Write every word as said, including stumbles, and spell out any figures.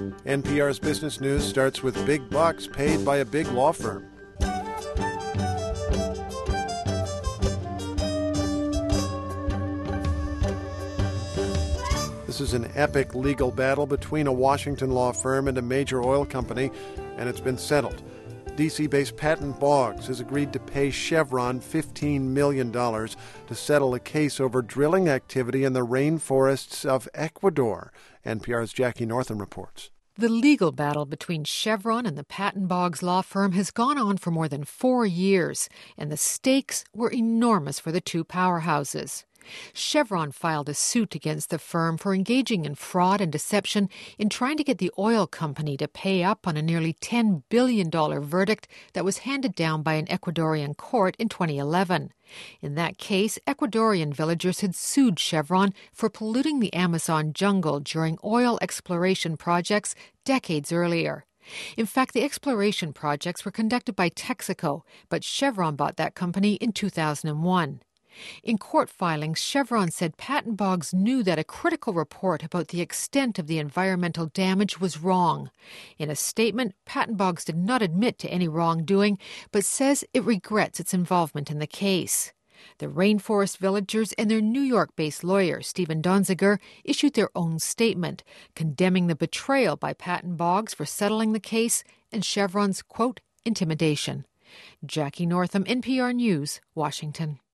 N P R's Business News starts with big bucks paid by a big law firm. This is an epic legal battle between a Washington law firm and a major oil company, and it's been settled. D C-based Patton Boggs has agreed to pay Chevron fifteen million dollars to settle a case over drilling activity in the rainforests of Ecuador. N P R's Jackie Northam reports. The legal battle between Chevron and the Patton Boggs law firm has gone on for more than four years, and the stakes were enormous for the two powerhouses. Chevron filed a suit against the firm for engaging in fraud and deception in trying to get the oil company to pay up on a nearly ten billion dollars verdict that was handed down by an Ecuadorian court in twenty eleven. In that case, Ecuadorian villagers had sued Chevron for polluting the Amazon jungle during oil exploration projects decades earlier. In fact, the exploration projects were conducted by Texaco, but Chevron bought that company in two thousand one. In court filings, Chevron said Patton Boggs knew that a critical report about the extent of the environmental damage was wrong. In a statement, Patton Boggs did not admit to any wrongdoing, but says it regrets its involvement in the case. The rainforest villagers and their New York-based lawyer, Stephen Donziger, issued their own statement, condemning the betrayal by Patton Boggs for settling the case and Chevron's, quote, intimidation. Jackie Northam, N P R News, Washington.